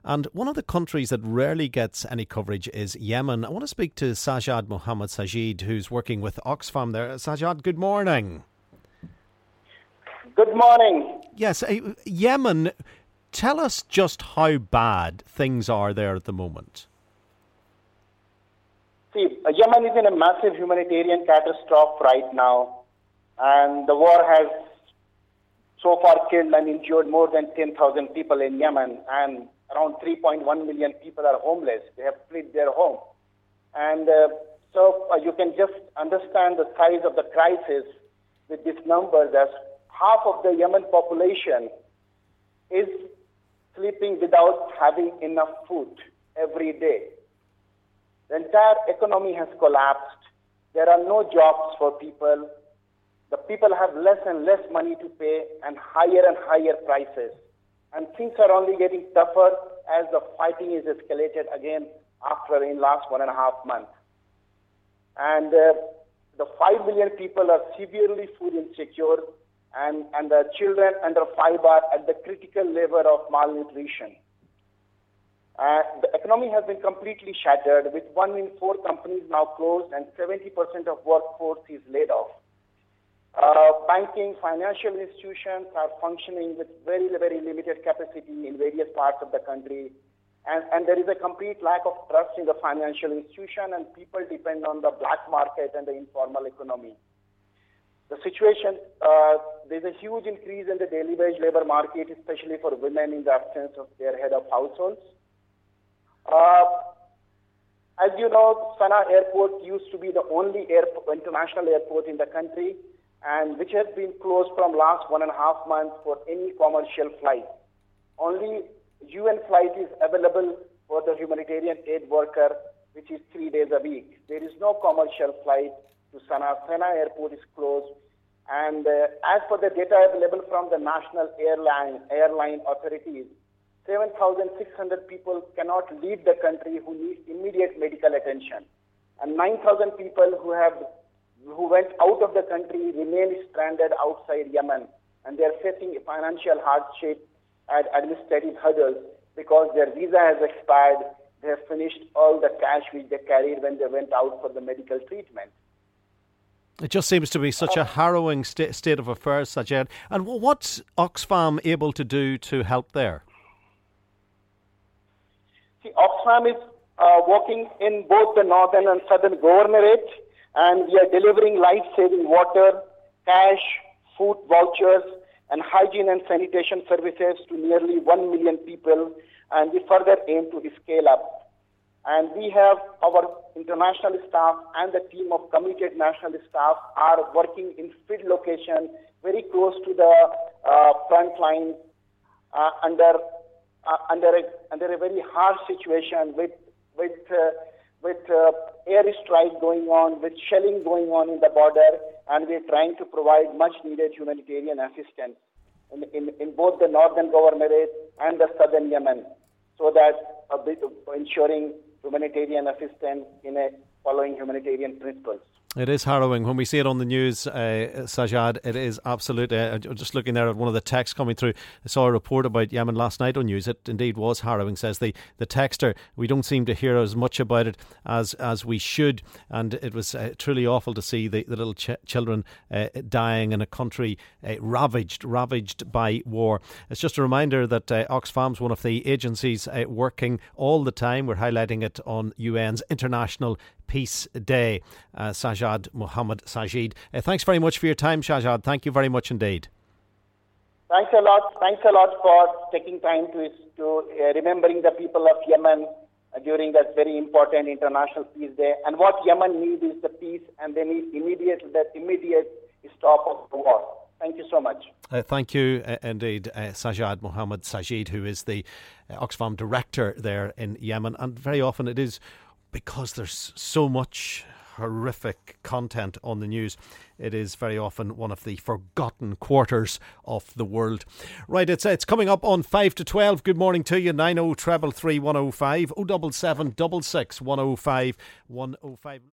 And one of the countries that rarely gets any coverage is Yemen. I want to speak to Sajad Mohammed Sajid, who's working with Oxfam there. Sajad, good morning. Good morning. Yes, Yemen, tell us just how bad things are there at the moment. See, Yemen is in a massive humanitarian catastrophe right now, and the war has so far killed and injured more than 10,000 people in Yemen, and around 3.1 million people are homeless. They have fled their home. And so you can just understand the size of the crisis with this number, that half of the Yemen population is sleeping without having enough food every day. The entire economy has collapsed. There are no jobs for people. The people have less and less money to pay and higher prices. And things are only getting tougher as the fighting is escalated again in last 1.5 months. And the 5 million people are severely food insecure, and the children under 5 are at the critical level of malnutrition. The economy has been completely shattered, with 1 in 4 companies now closed and 70% of workforce is laid off. Banking, financial institutions are functioning with very, very limited capacity in various parts of the country. And there is a complete lack of trust in the financial institution, and people depend on the black market and the informal economy. The situation, there's a huge increase in the daily wage labor market, especially for women in the absence of their head of households. As you know, Sana'a Airport used to be the only international airport in the country, and which has been closed from last 1.5 months for any commercial flight. Only UN flight is available for the humanitarian aid worker, which is 3 days a week. There is no commercial flight to Sana'a. Sana'a Airport is closed. And as per the data available from the national airline authorities, 7,600 people cannot leave the country who need immediate medical attention. And 9,000 people who went out of the country remain stranded outside Yemen. And they are facing financial hardship and administrative hurdles because their visa has expired. They have finished all the cash which they carried when they went out for the medical treatment. It just seems to be such a harrowing state of affairs, Sajid. And what's Oxfam able to do to help there? See, Oxfam is working in both the northern and southern governorate, and we are delivering life-saving water, cash, food vouchers, and hygiene and sanitation services to nearly 1 million people, and we further aim to scale up. And we have our international staff and the team of committed national staff are working in field location very close to the front line under a very harsh situation with airstrike going on, with shelling going on in the border, and we're trying to provide much needed humanitarian assistance in both the northern governorate and the southern Yemen, so that ensuring humanitarian assistance following humanitarian principles. It is harrowing when we see it on the news, Sajad. It is absolute. Just looking there at one of the texts coming through, I saw a report about Yemen last night on news. It indeed was harrowing, says the texter. We don't seem to hear as much about it as we should, and it was truly awful to see the little children dying in a country ravaged by war. It's just a reminder that Oxfam's one of the agencies working all the time. We're highlighting it on UN's International Peace Day. Sajad Mohammed Sajid. Thanks very much for your time, Sajad. Thank you very much indeed. Thanks a lot. Thanks a lot for taking time to remembering the people of Yemen during that very important International Peace Day. And what Yemen needs is the peace, and they need immediate stop of the war. Thank you so much. Thank you indeed, Sajad Mohammed Sajid, who is the Oxfam director there in Yemen. And very often it is because there's so much horrific content on the news. It is very often one of the forgotten quarters of the world. Right, it's coming up on 5 to 12. Good morning to you. 90 333 105 077 66 105 105.